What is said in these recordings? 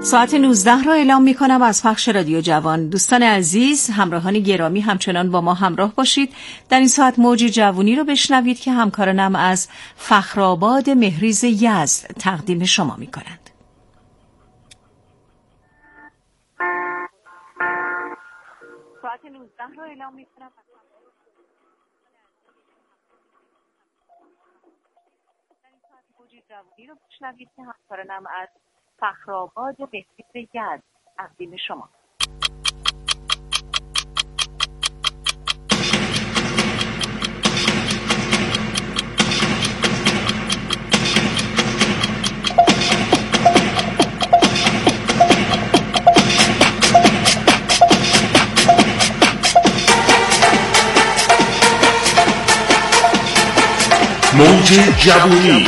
ساعت 19 را اعلام می کنم از پخش رادیو جوان. دوستان عزیز، همراهان گرامی، همچنان با ما همراه باشید. در این ساعت موج جوونی رو بشنوید که همکارانم از فخرآباد مهریز یزد تقدیم شما می کنند. ساعت 19 را اعلام می کنم. موج جوونی رو بشنوید که همکارانم از فخرآباد مهریز یزد تقدیم شما. موج جوونی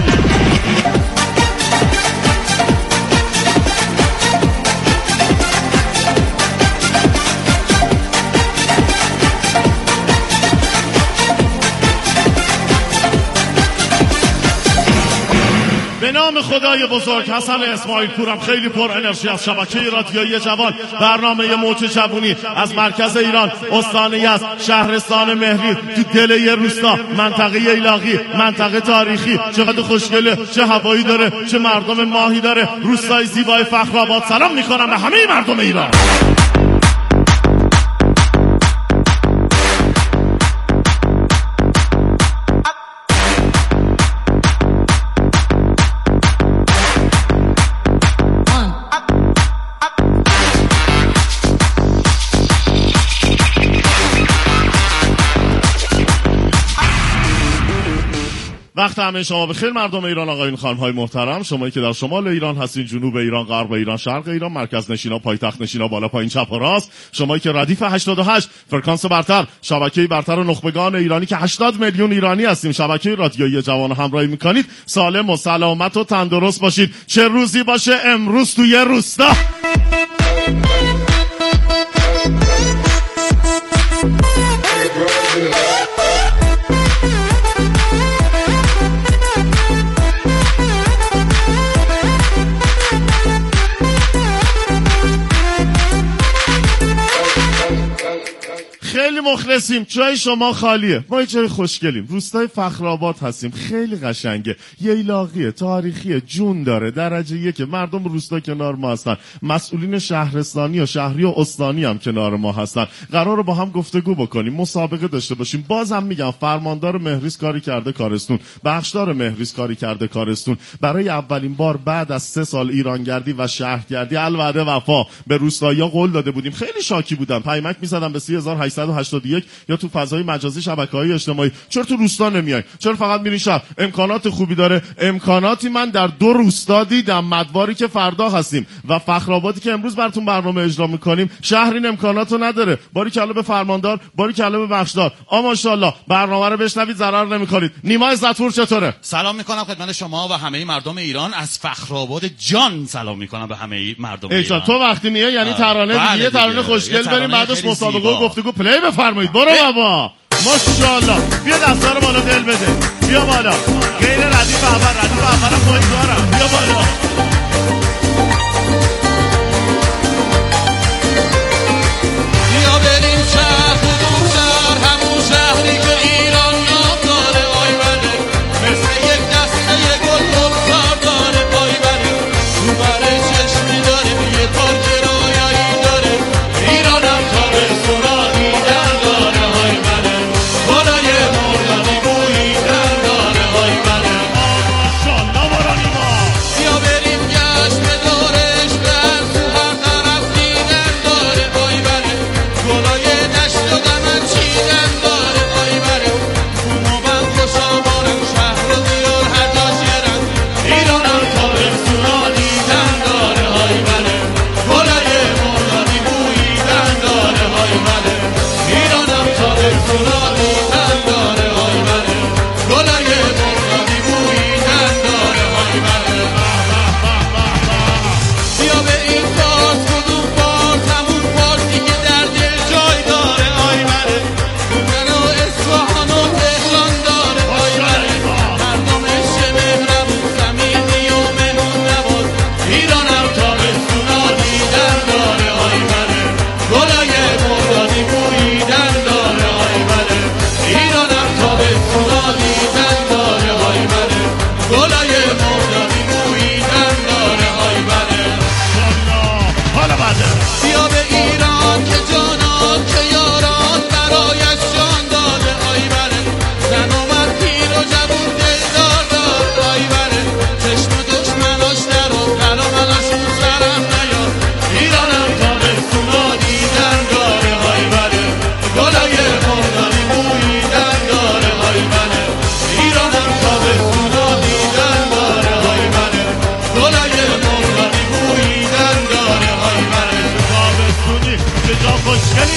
به نام خدای بزرگ. حسن اسماعیل پورم، خیلی پر انرژی از شبکه رادیویی جوان. برنامه موج جوونی از مرکز ایران، استان یزد، شهرستان مهریز، تو دل یه روستا، منطقه ایلاقی، منطقه تاریخی. چقدر خوشگله، چه هوایی داره، چه مردم ماهی داره. روستای زیبای فخرآباد. سلام میکنم به همه مردم ایران. وقت همه شما بخیر مردم ایران، آقایون خانم‌های محترم. شمایی که در شمال ایران هستین، جنوب ایران، غرب ایران، شرق ایران، مرکز نشینا، پایتخت نشینا، بالا پایین، چپ و راست. شمایی که ردیف 88 فرکانس برتر، شبکه برتر نخبگان ایرانی که 80 میلیون ایرانی هستیم، شبکه رادیویی جوان همراهی میکنید. سالم و سلامت و تندرست باشید. چه روزی باشه امروز توی روستا. خیلی مخلصیم، جای شما خالیه. ما جای خوشگلیم، روستای فخرآباد هستیم. خیلی قشنگه، ییلاقیه، تاریخیه، جون داره، درجه یک. مردم روستا کنار ما هستن، مسئولین شهرستانی و شهری و استانی هم کنار ما هستن. قراره با هم گفتگو بکنیم، مسابقه داشته باشیم. بازم میگم فرماندار مهریز کاری کرده کارستون، بخشدار مهریز کاری کرده کارستون. برای اولین بار بعد از 3 سال ایرانگردی و شهرگردی الوعده وفا به روستایی‌ها قول داده بودیم. خیلی شاکی بودم، پیامک می‌زدم به 3881 یا تو فضای مجازی شبکه‌های اجتماعی. چرا تو روستا نمیای؟ چرا فقط میری شهر؟ امکانات خوبی داره. امکاناتی من در 2 روستا دیدم. مدواری که فردا هستیم و فخرآبادی که امروز براتون برنامه اجرا میکنیم، شهر این امکاناتو نداره. باریکلا به فرماندار، باریکلا به بخشدار. ماشاءالله برنامه رو بشنوید، ضرر نمیکنید. نیما عزت‌پور چطوره؟ سلام میکنم خدمت شما و همه مردم ایران. از فخرآباد جان سلام میکنم به همه مردم ایران. تو وقتی میای یعنی ترانه دیگه، ترانه خوشگل بریم، بعدش مسابقه و گفتگو پلی بفرمایید. برو بابا. ماشاءالله. بیا دستا رو بالا، دل بده. بیا بالا. غیر ردیف اول، ردیف اولم امیدوارم. بیا بالا. بیا بریم شهر کدوم شهر، همون شهری که ایران نام داره. آی بله مثل یک دسته گل بگذار داره. آی بله تو بره چشمی داره، یه پارک رویایی داره. ایرانم تابستونا دیدن داره. آی بله بالای مرغابی بوییدن داره. آی بله ماشاءالله برانی ما. بیا بریم گشت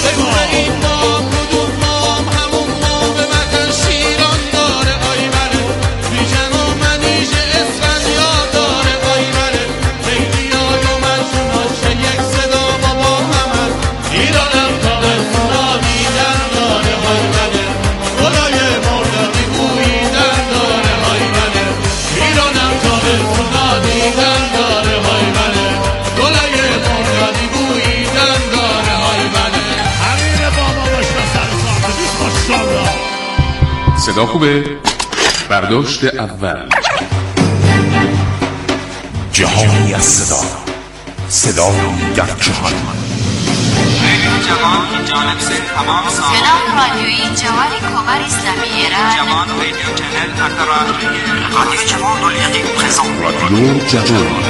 بگو این ما کدوم مام همون مام وطن شیران داره آی بله بیژن و منیژه اسفندیار داره آی بله لیلیای و مجنوناش یک صدا بابا همه ایرانم تا به خدا دیدن داره آی بله خدای مردمی بوییدن داره آی بله ایرانم تا به خدا دیدن داره آی بله خدای مردمی بوییدن داره آی بله همین بابا باش سر ساخته بیش ماشاءالله. صدا خوبه؟ برداشت اول. جهانی از صدا، صدایی در جهان. جوان جانب سن تمام صدا رادیویی جوان کمر اسلامی ایران جوان رادیو چنل رادیو جوان دولیقی پرزنت رادیو جوان.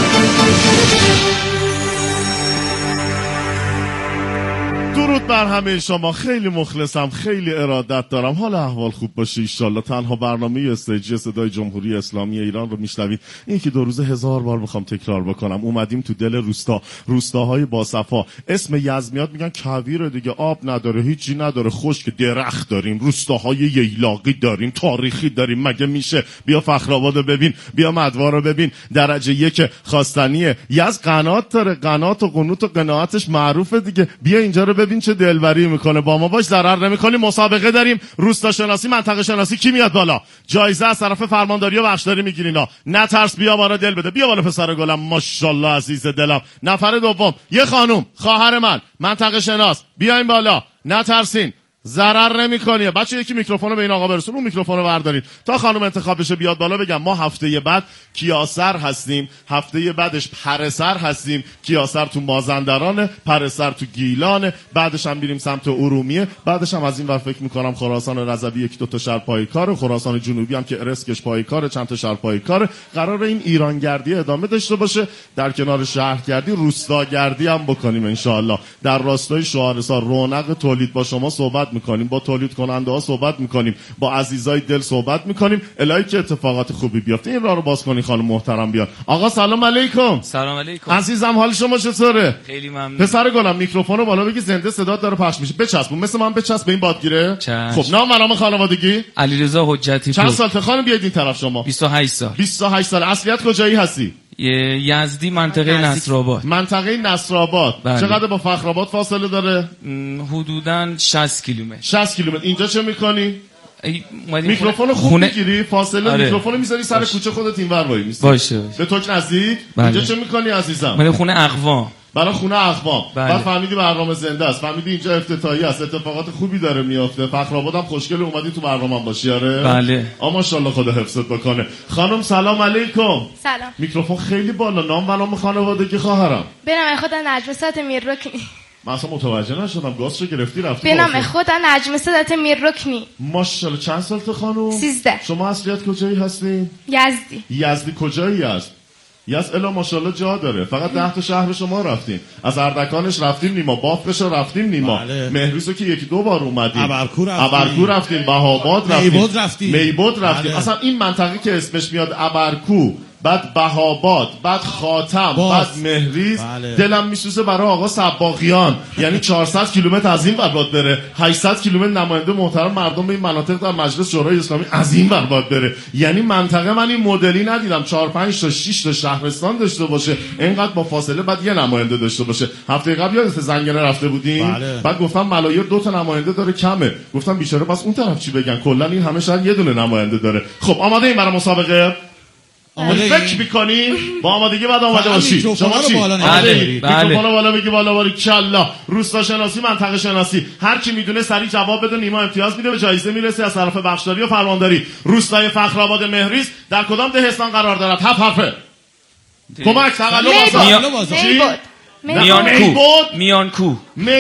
درود بر همه شما، خیلی مخلصم، خیلی ارادت دارم، حال احوال خوب باشه ایشالله. تنها برنامه استیجی صدای جمهوری اسلامی ایران رو میشنوید. این که 2 روزه 1000 بار میخوام تکرار بکنم. اومدیم تو دل روستاهای باصفا. اسم یزمیات میگن کویره دیگه، آب نداره، هیچی نداره، خشک، درخت داریم، روستاهای ییلاقی داریم، تاریخی داریم. مگه میشه؟ بیا فخرآبادو ببین، بیا مدوا رو ببین. درجه 1 خواستنیه. یز قنات داره، قنات و قنوت و قناعتش معروفه دیگه. بیا اینجا رو ببین چه دلبری میکنه. با ما باش، ضرر نمیکنی. مسابقه داریم، روستا شناسی، منطقه شناسی. کی میاد بالا؟ جایزه از طرف فرمانداری و بخشداری میگیرینا. نترس، بیا بالا، دل بده. بیا بالا پسر گلم، ماشاءالله عزیز دلم. نفر دوم یه خانم، خواهر من، منطقه شناس. بیاین بالا، نترسین، ضرر نمیکنه. بچه یکی میکروفونو به این آقا برسون، اون میکروفونو بردارین تا خانم انتخاب بشه بیاد بالا. بگم ما هفته بعد کیاسر هستیم، هفته بعدش پرسر هستیم. کیاسر تو مازندران، پرسر تو گیلان، بعدش هم میریم سمت ارومیه، بعدش هم از این ور فکر میکنم خراسان رضوی 1-2 تا شهر پایکاره، خراسان جنوبی هم که ارسکش پایکاره، چند تا شهر پایکاره. قرار این ایرانگردی ادامه داشته باشه. در کنار شهرگردی روستاگردی هم بکنیم ان شاء الله. در راستای شهرستان رونق تولید با شما صحبت میکنیم، با تولید کننده ها صحبت میکنیم، با عزیزای دل صحبت میکنیم. الهی که اتفاقات خوبی بیفته. این راه رو باز کنی خانم محترم بیان. آقا سلام علیکم. سلام علیکم عزیزم، حال شما چطوره؟ خیلی ممنون. پسر گلم میکروفونو بالا بگی، زنده صدات داره پخش میشه. بچسبون، مثل من بچسب به این بادگیره. چشم. خب نام خانوادگی؟ علیرضا حجتی. چند سال خانم بیاید این طرف شما؟ 28 سال. 28 سال. اصلیت کجایی هستی؟ یزدی، منطقه نصرآباد. منطقه نصرآباد. بله. چقدر با فخرآباد فاصله داره؟ حدوداً 60 کیلومتر. 60 کیلومتر. اینجا چه میکنی؟ میکروفون خوب خونه... میگیری؟ فاصله آره. میکروفون میذاری سر کوچه خودت اینور وای میسی. باشه. به تو نزدیک. بله. اینجا چه میکنی عزیزم؟ من خونه اقوام. برای خونه اقوام. بله. بعد فهمیدی برنامه زنده است، فهمیدی اینجا افتتاحیه است، اتفاقات خوبی داره میافته. فخرآبادم خوشگل، اومدی تو برنامه‌ام باشی. آره بله. ماشاءالله، خدا حفظت بکنه. خانم سلام علیکم. سلام. میکروفون خیلی بالا. نام و نام خانوادگی خواهرم؟ به نام خدا نجم صدات میررکنی. من اصلا متوجه نشدم. گاز رو گرفتی رفتی؟ به نام خدا نجم صدات میررکنی. ماشاءالله. چند سال تو خانم؟ 13. شما اصلیت کجایی هستی؟ یزدی. یزدی کجایی است؟ یزد الا ماشاءالله جا داره. فقط 10 تا شهر شما رفتیم. از اردکانش رفتیم نیما، بافقش رفتیم نیما، بله. مهریسو که 1-2 بار اومدیم، ابرکو رفتیم، بهاباد رفتیم، میبود رفتیم. بله. اصلا این منطقه که اسمش میاد ابرکو، بعد بهاباد، بعد خاتم، بعد مهریز، بله. دلم میسوزه برای آقا سباقیان. یعنی 400 کیلومتر از این ور باید بره، 800 کیلومتر نماینده محترم مردم این مناطق در مجلس شورای اسلامی از این ور باید بره. یعنی منطقه من این مدلی ندیدم 4 5 تا 6 تا شهرستان داشته باشه، اینقدر با فاصله بعد یه نماینده داشته باشه. هفته قبل یادت زنگنه رفته بودیم؟ بله. بعد گفتم ملایر 2 تا نماینده داره کمه. گفتم بیچاره بس اون طرف چی بگن، کلا این همه شهر یه دونه نماینده داره. خب آماده این برای مسابقه؟ فکر میکنی؟ با آمادگی بعد آماده باشی. شما چی؟ بله. میکروفون بالا بگی، بالا باری کلا. روستا شناسی، منطقه شناسی. هر کی میدونه سریع جواب بده. نیما امتیاز میده، به جایزه میرسه از طرف بخشداری و فرمانداری. روستای فخرآباد مهریز در کدام دهستان قرار دارد؟ 7 حرفه. کمک تقلب میانکو.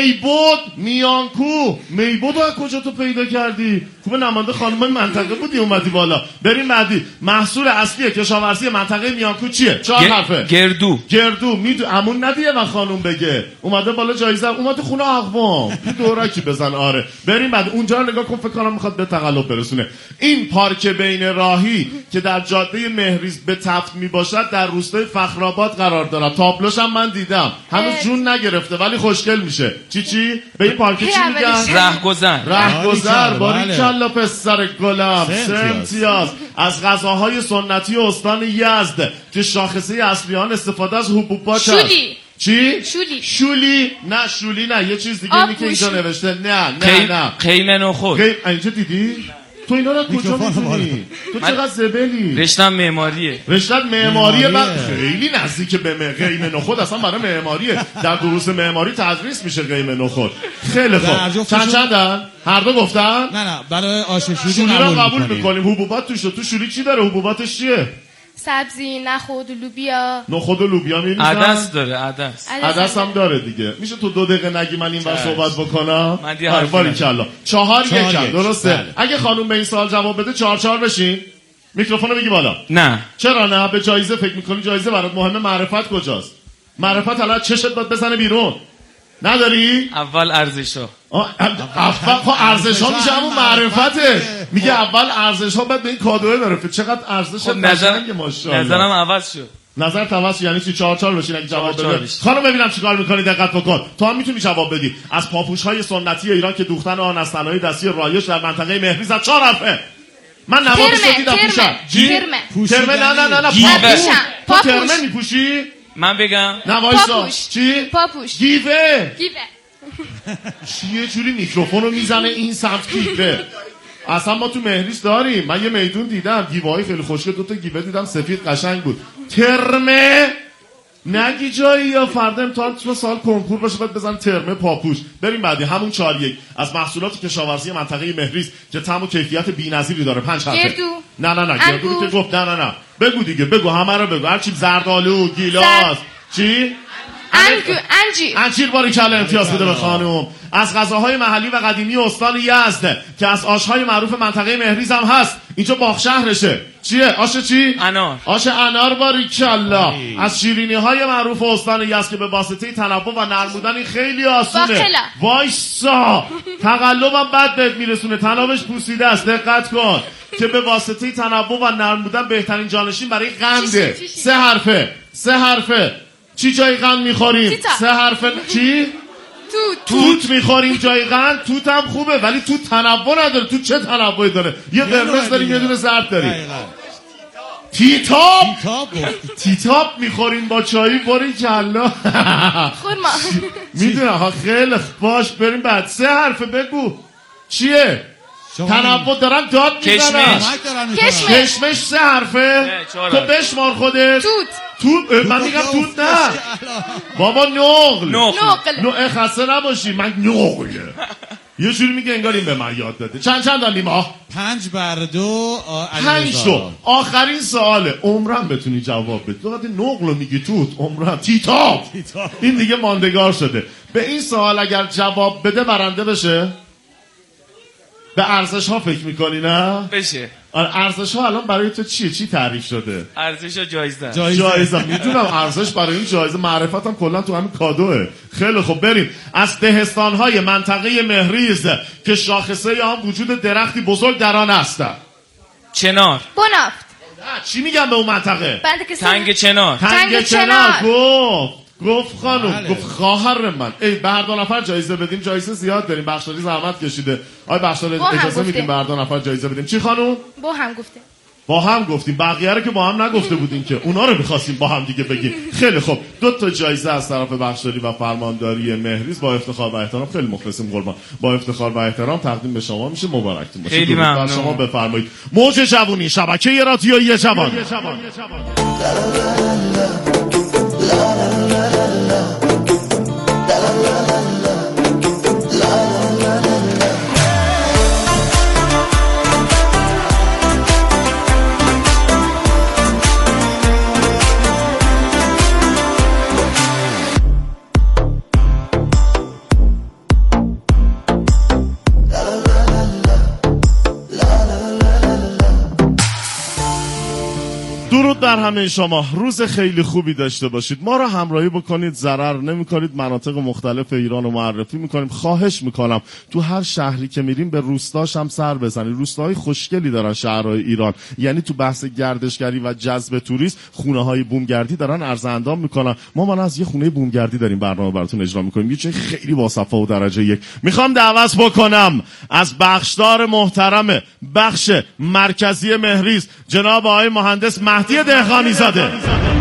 میبود رو از کجا تو پیدا کردی؟ خوب نمانده خانم منطقه بودی اومدی بالا. بریم بعدی. محصول اصلی کشاورزی منطقه میانکو چیه؟ 4 حرفه. گردو. امون ندیه و خانم بگه. اومده بالا جایزه، اومده خونه اقوام. دورکی بزن. آره بریم بعد. اونجا رو نگاه کن، فکر کنم میخواد به تقلب برسونه. این پارک بین راهی که در جاده مهریز به تفت میباشد در روستای فخرآباد قرار داره. تابلوش هم من دیدم، هنوز جون نگرفته ولی خوشگل میشه. میشه. چی؟ به این پارکه چی میگن؟ رهگذر. باریکلا پسر گلم. 3 امتیاز. از غذاهای سنتی استان یزد که شاخصه اصلی آن استفاده از حبوبات است. چی؟ شولی. نه شولی نه، یه چیز دیگه اینی که اینجا نوشته. نه قیم نخود. اینجا دیدی؟ تو اینا رو کجا می‌دونی؟ تو چقدر زبلی؟ رشته‌ام معماریه. من خیلی نزدیک به قیم نخود، اصلا برای معماریه. در دروس معماری تدریس میشه قیم نخود. خیلی خوب. چندن؟ هر دو گفتن؟ نه برای آش شولی رو قبول می‌کنیم. حبوبات تو شولی چی داره؟ حبوباتش چیه؟ سبزی، نخود و لوبیا. نخود و لوبیا می‌ریزن؟ عدس داره، عدس هم داره دیگه. میشه تو 2 دقیقه نگی من اینور صحبت بکنم؟ باریکلا. 4-1 درسته. اگه خانم به این سوال جواب بده 4-4 بشین. میکروفونو بگی بالا. نه. چرا نه؟ به جایزه فکر می‌کنی؟ جایزه برات مهمه. معرفت کجاست؟ معرفت الان چشت باید بزنه بیرون. نداری؟ اول ارزش‌ها. اول ارزش‌ها میشه همون معرفته. میگه اول ارزش‌ها بعد به این کادوه برسه. چقدر ارزش قشنگه ماشاءالله. نظرم عوض شد. نظر عوض یعنی چی؟ 4-4 بشین اگه جواب بده. خانم ببینم چیکار می‌کنی، دقت بکن. تو هم میتونی جواب بدی. از پاپوش‌های سنتی ایران که دوختن آن از صنایع دستی رایج در منطقه مهریز از 4 حرفه. من نوادش دیدم پوشم. ترمه نه پاپوش. ترمه میپوشی؟ من بگم پاپوش. چی؟ پاپوش. گیوه. چیه جوری میکروفونو میزنه این سمت گیوه؟ اصلا ما تو مهریس داریم. من یه میدون دیدم گیوهای خیلی خوشگل، 2 تا گیوه دیدم سفید قشنگ بود. ترمه نگی جایی یا فردا امتحان تو سال کنکور باشه بعد بزن ترمه پاپوش. بریم بعدی همون 4-1 از محصولات کشاورزی منطقه مهریس که طعم و کیفیت بی‌نظیری داره. 5 حرفه. نه گردو که گفت نه بگو دیگه، بگو همه رو بگو. هر چی زردآلو، گیلاس، چی؟ انجیر. باریکلا امتیاز بده به خانم. از غذاهای محلی و قدیمی استان یزد که از آش‌های معروف منطقه مهریز هم هست. اینجا باغ شهرشه. چیه؟ آش چی؟ انار. آش انار. باریکلا. از شیرینی‌های معروف استان یزد که به واسطه تنوع و نرم بودن این خیلی آسونه. وایسا. تقلبم بد بهت میرسونه. تنابش پوسیده است. دقت کن که به واسطه تنوع و نرم بودن بهترین جانشین برای قنده. 3 حرفه. چی جای قند میخوریم؟ 3 حرفه. چی؟ توت میخوریم جای قند. توت هم خوبه ولی توت تنوع نداره. توت چه تنوعی داره؟ یه قرمز داریم یه دونه زرد داریم. تیتاب میخوریم با چایی. باریکلا. خورما. میدونم ها. خیلی باش بریم بعد. 3 حرفه بگو چیه؟ تنوع دارن داد میزنن. کشمش. 3 حرفه. تو بشمار خودت. توت. من میگم توت نه بابا. نقل. خسته نباشی. من نقله. یه جوری میگه انگار این به من یاد داده. چند داریم ما؟ 5-2. 5-2. آخرین سواله. عمرم بتونی جواب بدی. تو وقتی نقل میگی توت، عمرم تیتاب. این دیگه ماندگار شده. به این سوال اگر جواب بده برنده بشه. به ارزش ها فکر میکنی نه؟ بشه. ارزش ها الان برای تو چیه؟ چی تعریف شده؟ ارزش ها جایزه. میدونم ارزش برای این جایزه. معرفتم کلا تو همین کادوه. خیلی خب بریم. از دهستان های منطقه مهریز که شاخصه آن وجود درختی بزرگ در آن است. چنار. بنافت. چی میگن به اون منطقه؟ تنگ چنار. گفت خانم. گفت خواهر من. به هر 2 نفر جایزه بدیم. جایزه زیاد داریم. بخشاری زحمت کشیده. بخشاری اجازه میدیم به هر 2 نفر جایزه بدیم. چی خانم؟ با هم گفتیم. بقیه رو که با هم نگفته بودیم که اونا رو می‌خواستیم با هم دیگه بگیم. خیلی خوب. 2 تا جایزه از طرف بخشاری و فرمانداری مهریز با افتخار و احترام. خیلی مخلصیم قربان. با افتخار و احترام تقدیم به شما میشه. مبارکتون باشه. خیلی ممنون. شما بفرمایید. موج جوونی، شبکه رادیویی جوان. درود بر همه شما. روز خیلی خوبی داشته باشید. ما رو همراهی بکنید، ضرر نمی‌کنید. مناطق مختلف ایران رو معرفی می‌کنیم. خواهش می‌کنم تو هر شهری که میریم به روستاش هم سر بزنید. روستاهای خوشگلی دارن شهرهای ایران، یعنی تو بحث گردشگری و جذب توریست خونه‌های بومگردی دارن عرض اندام می‌کنن. ما از یه خونه بومگردی داریم برنامه براتون اجرا می‌کنیم. یه چیز خیلی باصفا و درجه یک. می‌خوام دعوت بکنم از بخشدار محترم بخش مرکزی مهریز جناب آقای مهندس مهدی دهقانی زاده.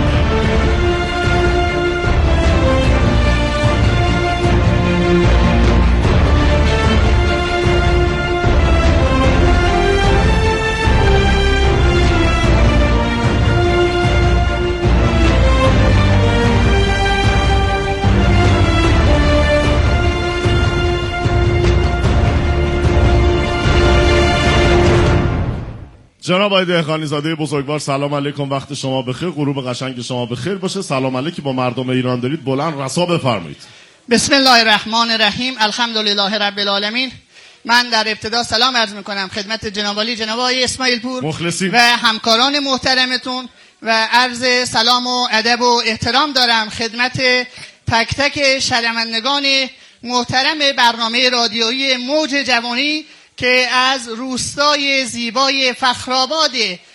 جناب آقای دهقانی زاده بزرگوار، سلام علیکم، وقت شما بخیر، غروب قشنگ شما بخیر باشه. سلام علیکی با مردم ایران دارید، بلند رسا بفرمایید. بسم الله الرحمن الرحیم، الحمدلله رب العالمین. من در ابتدا سلام عرض میکنم خدمت جناب عالی جناب آقای اسماعیل پور مخلصیم و همکاران محترمتون و عرض سلام و ادب و احترام دارم خدمت تک تک شنوندگان محترم برنامه رادیویی موج جوانی که از روستای زیبای فخرآباد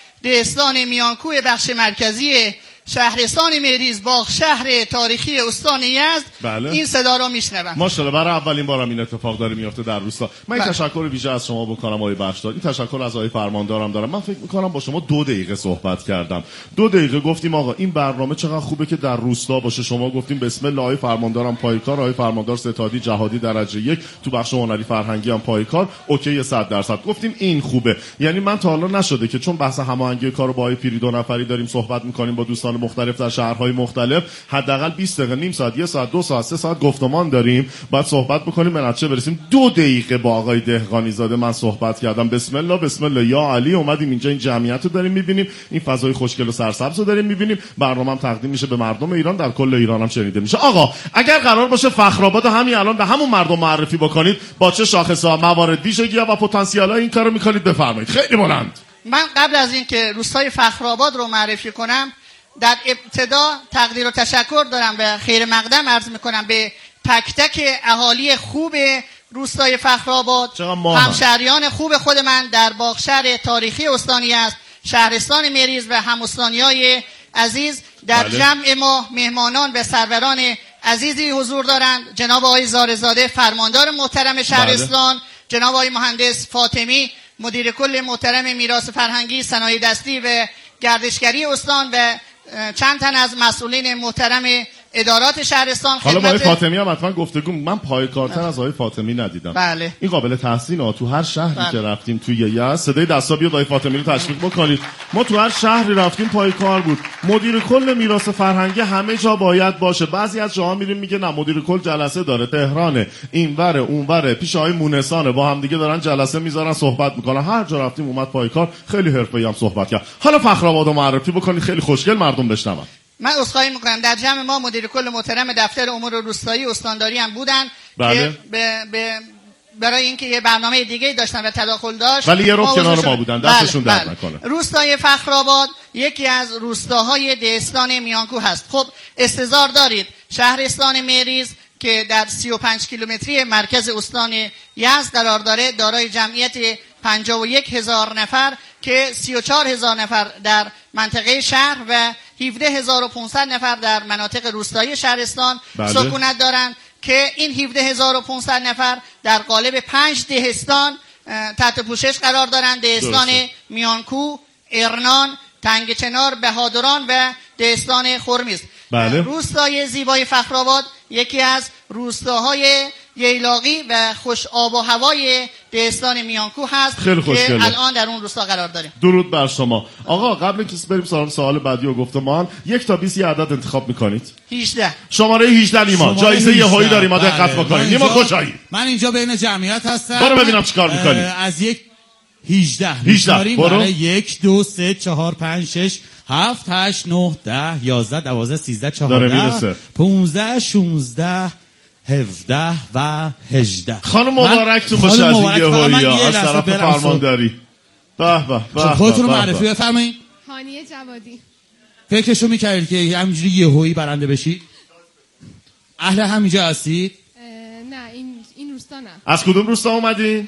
دهستان میانکوی بخش مرکزی شهرستان مهریز باغ شهر تاریخی استان یزد بله. این صدا رو میشنوم. ماشاءالله، برای اولین بارم این اتفاق داره میفته در روستا. من بله. تشکر ویژه از شما بکنم آقای بخشدار. این تشکر از آقای فرماندارم دارم. من فکر میکنم با شما 2 دقیقه صحبت کردم. 2 دقیقه گفتیم آقا این برنامه چقدر خوبه که در روستا باشه. شما گفتیم بسم الله آقای فرماندارم پایکار، آقای فرماندار ستادی جهادی درجه 1 تو بخش هنری فرهنگی هم پایکار، اوکی 100%. گفتیم این خوبه. یعنی من تا حالا نشده که چون بحث هماهنگی کارو با آقای پیری 2 نفری داریم صحبت میکنیم با دوستان مختلف در شهرهای مختلف، حداقل 20 دقیقه، نیم ساعت، 1 ساعت، 2 ساعت، 3 ساعت گفتمان داریم. بعد صحبت بکنیم به نتیجه برسیم. 2 دقیقه با آقای دهقانی زاده من صحبت کردم. بسم الله بسم الله یا علی. اومدیم اینجا این جمعیت رو داریم میبینیم، این فضای خوشگل و سرسبز رو داریم میبینیم. برنامه هم تقدیم میشه به مردم ایران، در کل ایران هم شنیده میشه. آقا اگر قرار باشه فخرآباد همین الان به همون مردم معرفی بکنید، با چه شاخص‌ها، موارد ویژگی‌ها و پتانسیل‌ها این کارو میکنید؟ بفرمایید. خیلی بلند. من قبل از این که روستای فخرآباد رو معرفی کنم، در ابتدا تقدیر و تشکر دارم و خیر مقدم عرض میکنم به تک تک اهالی خوب روستای فخرآباد، همشهریان خوب خود من در باغشهر تاریخی استانی است، شهرستان مهریز و هم‌استانیای عزیز. در بله. جمع ما مهمانان و سروران عزیزی حضور دارند. جناب آقای زارزاده فرماندار محترم شهرستان، بله. جناب آقای مهندس فاطمی مدیر کل محترم میراث فرهنگی، صنایع دستی و گردشگری استان و چند تن از مسئولین محترم ادارات شهرستان. حالا با آقای فاطمی هم حتما گفتگو. من پایکارتر از آقای فاطمی ندیدم. بله. این قابل تحسینه. تو هر شهری بله. که رفتیم توی یزد صدای دستا بیاد آقای فاطمی رو تشویق بکنید. ما تو هر شهری رفتیم پایکار بود. مدیر کل میراث فرهنگی همه جا باید باشه. بعضی از جاها میریم میگه نه مدیر کل جلسه داره، تهران، اینوره اونوره، پیش آقای مونسانه، با هم دیگه دارن جلسه میذارن صحبت میکنن. هر جا رفتیم اومد پایکار، خیلی حرفه‌ای هم صحبت کرد. حالا فخرآباد رو معرفی بکنید، خیلی خوشگل مردم بشنون. من عذرخواهی میکنم، در جمع ما مدیر کل محترم دفتر امور روستایی استانداری هم بودن. بله. که برای اینکه یه برنامه دیگه داشتن و تداخل داشت، ولی یه رو کنار ما بودن، دستشون بله. درد نکنه. روستای فخرآباد یکی از روستاهای دهستان میانکو هست. خب استظهار دارید شهرستان مهریز که در 35 کیلومتری مرکز استان یزد قرار داره، دارای جمعیت 51,000 نفر که 34,000 نفر در منطقه شهر و 17,500 نفر در مناطق روستایی شهرستان بله. سکونت دارند که این 17,500 نفر در قالب 5 دهستان تحت پوشش قرار دارند. دهستان میانکو، ارنان، تنگ چنار، بهادران و دهستان خرمیز. بله. روستای زیبای فخرآباد یکی از روستاهای ییلاقی و خوش آب و هوای دهستان میانکو هست که الان در اون روستا قرار داریم. درود بر شما. آقا قبل اینکه بریم سوال بعدی و گفتمان 1 تا 20 یه عدد انتخاب میکنید. 18 شماره 18 نیما، جایزه یهویی داریم، ما دقت بکنید. نیما کجایی؟ من اینجا بین جمعیت هستم. برو ببینم چیکار میکنی. از 18 برو. 1 2 3 4 5 6 7 8 9 10 11 12 13 14 15 16 17 و 18. خانم مبارکتون باشه از این یهویی از طرف فرمانداری. به به به. خودتون رو معرفی بفرمایید. هانیه جوادی. فکرشو میکردید که همینجوری یهویی برنده بشید؟ اهل همینجا هستید؟ نه این روستا نه. از کدوم روستا اومدین؟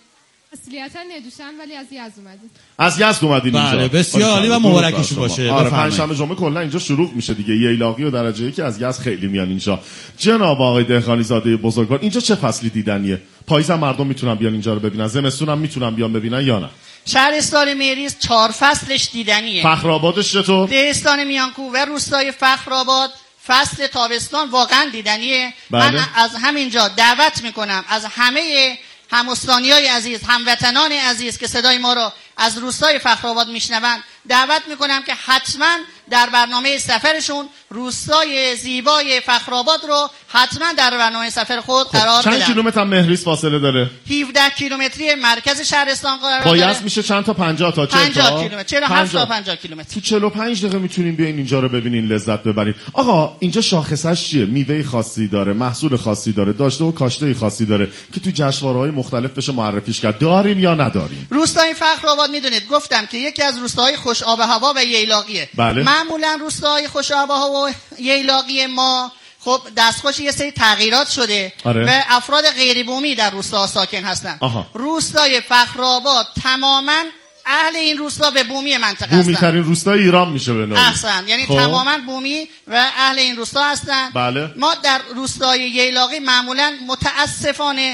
اصلیتا ندوشم ولی از یزد اومدیم. از یزد اومدین اینجا؟ بله بسیار عالی و مبارکشون باشه. آره پنجشنبه جمعه کلا اینجا شروع میشه دیگه. ییلاقی و درجه یکی از یزد خیلی میان اینجا. جناب آقای دهقانی زاده بزرگوار، اینجا چه فصلی دیدنیه؟ پاییز مردم میتونن بیان اینجا رو ببینن، زمستون هم میتونن بیان ببینن یا نه؟ شهرستان مهریز 4 فصلش دیدنیه. فخرآبادش چطور؟ دهستان میانکو و روستای فخرآباد فصل تابستان واقعا دیدنیه. بله. من از همینجا دعوت میکنم از همه همستانیای عزیز، هموطنان عزیز که صدای ما رو از روستای فخرآباد میشنوند، دعوت میکنم که حتما در برنامه سفرشون روستای زیبای فخرآباد رو حتما در برنامه سفر خود قرار بدن. چند کیلومتر مهریز فاصله داره؟ 17 کیلومتری مرکز شهرستان قرار داره. باید میشه چند تا 50 تا 50 کیلومتر 47 تا 50 کیلومتر. تو 45 دقیقه میتونین بیاین اینجا رو ببینین، لذت ببرین. آقا اینجا شاخصش چیه؟ میوه خاصی داره، محصول خاصی داره، داشته و کاشته خاصی داره که تو جشنواره‌های مختلف بشه معرفیش کرد. داریم یا نداریم؟ روستای فخرآباد میدونید گفتم که یکی از روستاهای خوش آب و هوا و ییلاقیه. بله. معمولا روستاهای خوش آب و هوا و ییلاقی ما خب دستخوش یه سری تغییرات شده. آره. و افراد غیر بومی در روستا ساکن هستن. روستای فخرآباد تماما اهل این روستا به بومی منطقه هستن. بومی ترین روستای ایران میشه به نوعی. احسن، یعنی تماما بومی و اهل این روستا هستن. بله. ما در روستای ییلاقی معمولا متاسفانه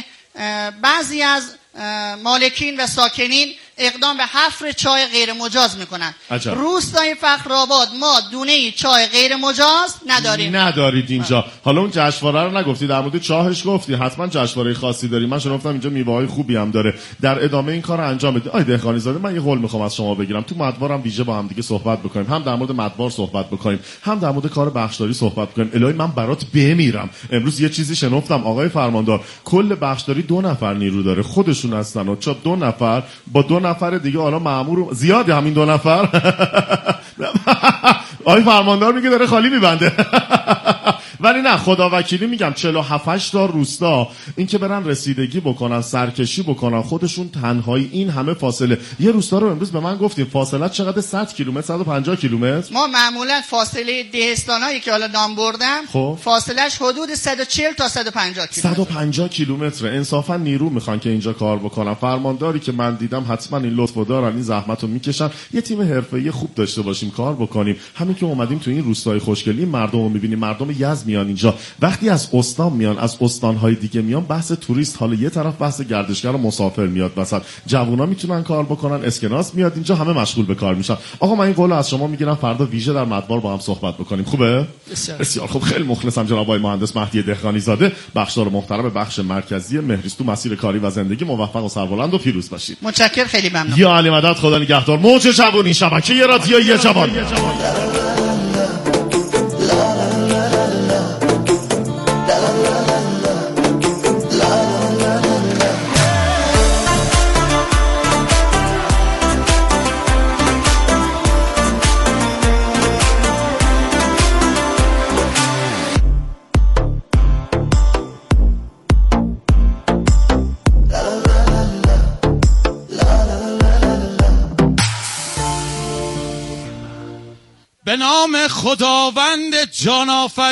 بعضی از مالکین و ساکنین اقدام به حفر چای غیر مجاز میکنن. روستای فخرآباد ما دونه چای غیر مجاز نداریم. ندارید اینجا. حالا اون جشنواره رو نگفتی، در مورد چاهش گفتی، حتما جشنواره خاصی داری. من شنفتم اینجا میوه‌های خوبی هم داره. در ادامه این کارو انجام بدید. آقای دهقانی زاده، من یه قول میخوام از شما بگیرم، تو مدوارم ویژه با هم دیگه صحبت بکنیم، هم در مورد مدوار صحبت بکنیم، هم در مورد کار بخشداری صحبت بکنیم. الهی من برات بمیرم. امروز یه چیزی شنفتم آقای فرماندار، کل بخشداری 2 نفر نیرو داره، خودشون هستن و 2 نفر با 2 نفر دیگه، حالا مأمور زیاده همین 2 نفر. آقای فرماندار میگه داره خالی میبنده. ولی نه، خدا وکیلی میگم 47 تا روستا این که برن رسیدگی بکنن، سرکشی بکنن، خودشون تنهایی این همه فاصله. یه روستا رو امروز به من گفتیم فاصله چقدر؟ 100 کیلومتر، 150 کیلومتر. ما معمولا فاصله دهستانایی که حالا نام بردم فاصلهش حدود 140 تا 150 کیلومتر. 150 کیلومتر. انصافا نیرو میخوان که اینجا کار بکنن. فرمانداری که من دیدم حتما این لطفو دارن، این زحمتو میکشن. یه تیم حرفه‌ای خوب داشته باشیم، کار بکنیم. همین که اومدیم تو این روستای خوشگلی، مردمو میبینیم، مردم یزد میان اینجا. وقتی از استان میان، از استانهای دیگه میان، بحث توریست، حالا یه طرف بحث گردشگر و مسافر میاد وسط. جوونا میتونن کار بکنن، اسکناس میاد اینجا، همه مشغول به کار میشن. آقا من این قولو از شما میگیرم، فردا ویژه در مدوار با هم صحبت بکنیم. خوبه؟ بسیار خوب. خیلی مخلصم جناب آقای مهندس مهدی دهقانی زاده، بخشدار محترم بخش مرکزی مهریز. تو مسیر کاری و زندگی موفق و سربلند و پیروز باشید. متشکرم، خیلی ممنون. یا علی مدد، خدا نگهدار. موج جوانی، شبکه رادیویی جوان. به نام خداوند جان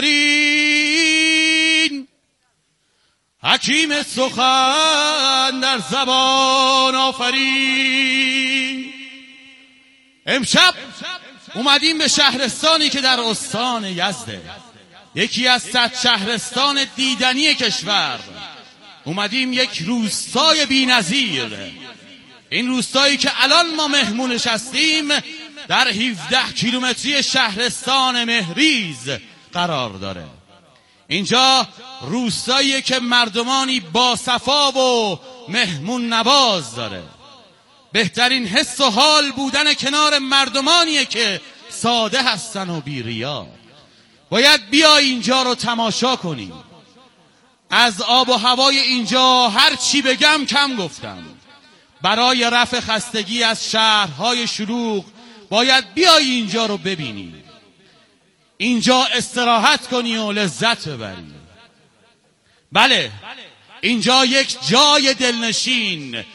آفرین، حکیم سخن در زبان آفرین. امشب اومدیم به شهرستانی که در استان یزده، یکی از 100 شهرستان دیدنی کشور. اومدیم یک روستای بی‌نظیر. این روستایی که الان ما مهمونش هستیم در 17 کیلومتری شهرستان مهریز قرار داره. اینجا روستایی که مردمانی با صفا و مهمون نواز داره. بهترین حس و حال بودن کنار مردمانیه که ساده هستن و بی ریا. باید بیای اینجا رو تماشا کنی. از آب و هوای اینجا هر چی بگم کم گفتم. برای رفع خستگی از شهرهای شلوغ باید بیای اینجا رو ببینی، اینجا استراحت کنی و لذت ببری. بله، اینجا یک جای دلنشین،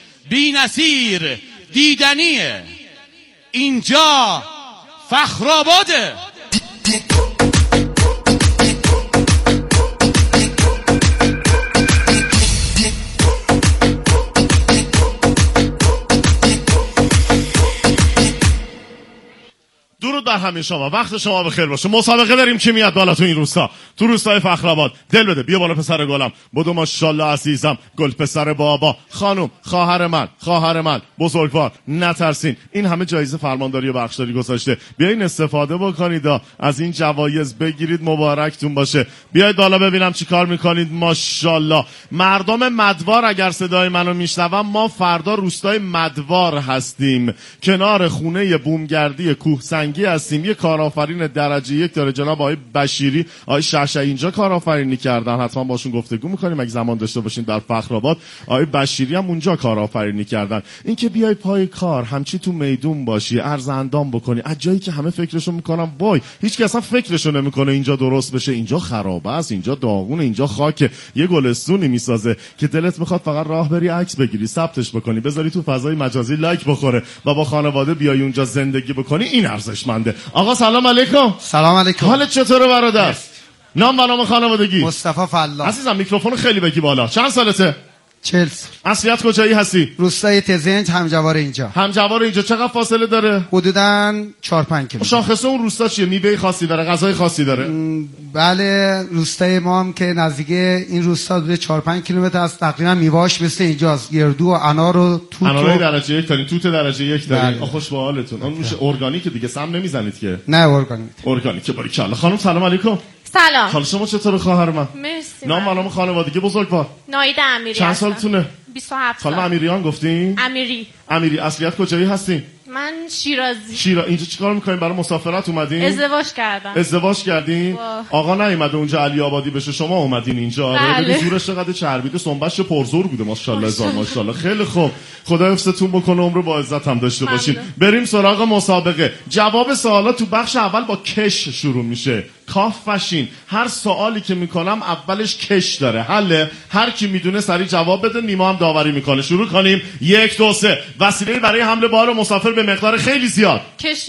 بی‌نظیر، دیدنیه. اینجا فخرآباده. درود بر همه شما، وقت شما بخیر باشه. مسابقه داریم که میاد بالا تو این روستا، تو روستای فخرآباد. دل بده، بیا بالا پسر گلم، بدو ماشاءالله عزیزم، گل پسر بابا، خانم، خواهر من، بزرگوار، نترسین. این همه جایزه فرمانداری و بخشداری گذاشته، بیاین استفاده بکنید از این جوایز، بگیرید، مبارکتون باشه. بیاید بالا ببینم چی کار میکنید. ماشاءالله. مردم مدوار اگر صدای منو میشنون، ما فردا روستای مدوار هستیم، کنار خونه بومگردی کوهسنگی هستیم. یه کارآفرین درجه 1 داره جناب آقای بشیری، آقای شعشعی اینجا کارآفرینی کردن، حتما باشون گفتگو میکنیم اگه زمان داشته باشین. در فخرآباد آقای بشیری هم اونجا کارآفرینی کردن. این که بیای پای کار، همچی تو میدون باشی، ارز اندام بکنی، از جایی که همه فکرشو میکنن وای هیچ کس اصلا فکرشو نمیکنه اینجا درست بشه، اینجا خرابه است، اینجا داغونه، اینجا خاکه، یه گلستونی میسازه که دلت میخواد فقط راه بری عکس بگیری، ثبتش بکنی، بذاری تو فضای مجازی لایک بخوره و با خانواده بیای اونجا زندگی بکنی. این ارزشمنده. آقا سلام علیکم. سلام علیکم. حالت چطوره برادر؟ نام و نام خانوادگی؟ مصطفی فلاح. عزیزم میکروفون خیلی بگی بالا. چند سالته؟ 40. اصلیت کجایی هستی؟ روستای تزنج، همجوار اینجا. چقدر فاصله داره؟ حدوداً 4-5 کیلومتر. شاخص اون روستا چیه؟ میوه خاصی داره؟ غذای خاصی داره؟ بله، روستای ما هم که نزدیک این روستا بوده 4-5 کیلومتر است، تقریبا میوه‌اش مثل اینجاست، گردو و انار و توت. انارای درجه 1 دارین، توت درجه 1 دارین. خوش به حالتون. اون میشه ارگانیک دیگه، سم نمیزنید که؟ نه ارگانیک. باریکلا. خانم سلام علیکم. سلام. حال شما چطوره خواهر من؟ مرسی. نام و نام خانوادگی بزرگوار؟ نایده امیری. چند سالتونه؟ 27 سال. خانم امیریان گفتین؟ امیری. اصلیت کجایی هستین؟ من شیرازی. اینجا چیکار میکنین؟ برای مسافرت اومدین؟ ازدواج کردین؟ آقا نیومده اونجا علی آبادی بشه، شما اومدین اینجا. بله. زورش چقدر چربیده، سنبش پرزور بوده. ماشاءالله. خیلی خوب. خدا حفظتون بکنه، عمر با عزت هم داشته باشین. بریم سراغ مسابقه. جواب سوالا تو بخش اول با کش شروع میشه. کافشین. هر سوالی که میکنم اولش کش داره. حله. هر کی میدونه سریع جواب بده، نیما هم داوری میکنه. شروع کنیم. 1 2 3. وسیله برای حمل بار مسافر به مقدار خیلی زیاد.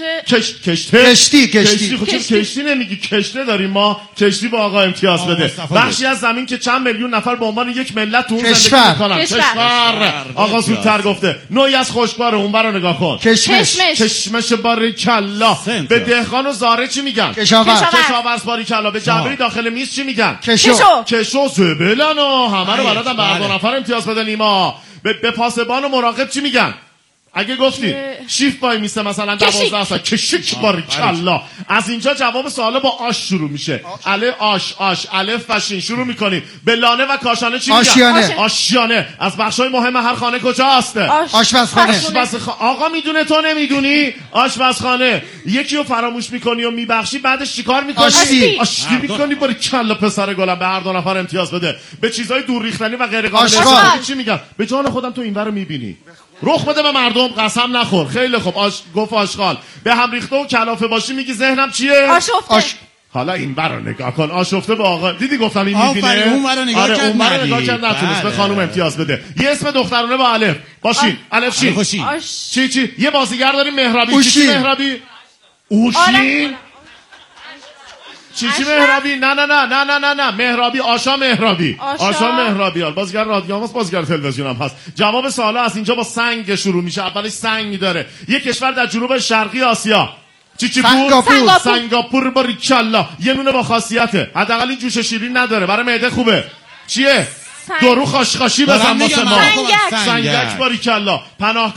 کشتی. کشتی نمیگی، کشته داریم ما. کشتی با آقا امتیاز بده. بخشی از زمین که چند میلیون نفر به عنوان یک ملت تو اون زندگی میکنن. کشور. آقا زودتر گفته. نوعی از خشکبار، اونورا نگاه کن. کشمش باریکلا. به دهقان و زاره چی میگن؟ کشاورز باریکلا. به جعبه داخل میز چی میگن؟ کشو. زبلن و همه رو بلدن. به 2 نفر امتیاز بده نیما. به پاسبان و مراقب چی میگن؟ اگه گفتی شیفت وای میسه مثلا 12 ساعت، کشیک باریکلا. از اینجا جواب سوالا با آش شروع میشه. آش الف فشین. شروع میکنیم. به لانه و کاشانه چی میگن؟ آشیانه. از بخشای مهم هر خانه کجاست؟ آشپزخانه. آقا میدونه تو نمیدونی؟ آشپزخانه. یکی رو فراموش میکنی و میبخشی، بعدش چیکار میکنی؟ آشتی میکنی. باریکلا پسر گلم. به هر 2 نفر امتیاز بده. به چیزای دور ریختنی و غیر قابل استفاده چی میگن؟ به جان خودم تو اینور رو میبینی. رخ بده به مردم، قسم نخور. خیلی خوب. گفت آشغال. به هم ریخته و کلافه باشی میگی ذهنم چیه؟ آشفته. حالا این برو نگاه کن. آشفته به آقا. دیدی گفتم این میبینه؟ اون برو نگاه کرد نتونست. به خانم امتیاز بده. یه اسم دخترونه با الف. باشین. الف شین. چی؟ یه بازیگر داریم مهربی. چی مهربی؟ اوشین. چی مهربی؟ نه مهربی. آشا مهربی. بازیگر رادیو هم هست، بازیگر تلویزیون هم هست. جواب سوالا از اینجا با سنگ شروع میشه. اولش سنگ داره. یک کشور در جنوب شرقی آسیا. سنگاپور. باریکلا. یه نونه با خاصیته، حداقل این جوش شیرین نداره، برای معده خوبه. چیه؟ درو خاشخاشی بزن واسه ما. سنگک. باریکلا. پناه